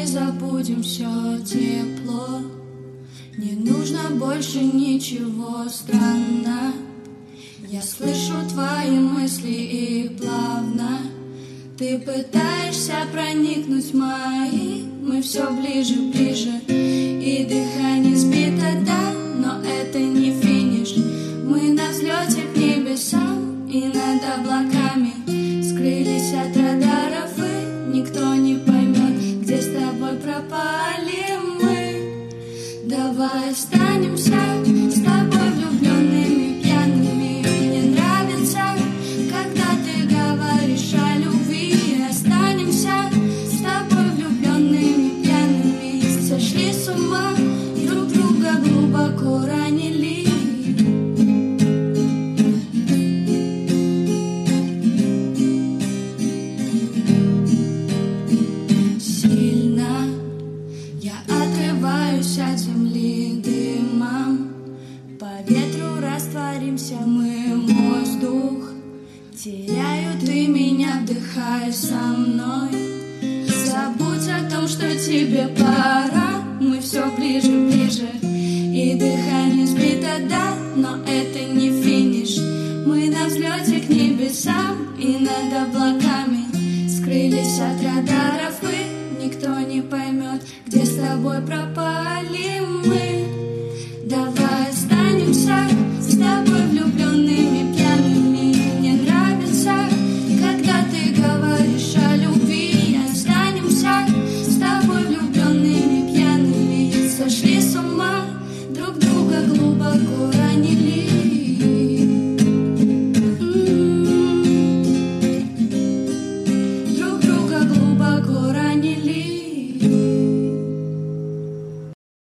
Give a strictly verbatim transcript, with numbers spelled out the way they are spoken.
забудем все тепло. Не нужно больше ничего, странно. Я слышу твои мысли и плавно ты пытаешься проникнуть в мои. Мы все ближе, ближе, и дыхание сбито, да, но это не финиш. Мы на взлете к небесам и над облаками скрылись от радаров, и никто не поймет, где с тобой пропали мы. Давай останемся с тобой влюбленными, пьяными. Мне нравится, когда ты говоришь о любви. Останемся с тобой влюбленными, пьяными. Сошли с ума, друг друга глубоко ранили. Сильно я отрываюсь от земли дымом, по ветру растворимся мы, воздух теряю, ты меня вдыхай со мной. Забудь о том, что тебе пора. Мы все ближе, ближе, и дыхание сбито, да, но это не финиш. Мы на взлете к небесам и над облаками скрылись от радаров, и никто не поймет, где с тобой пропали мы.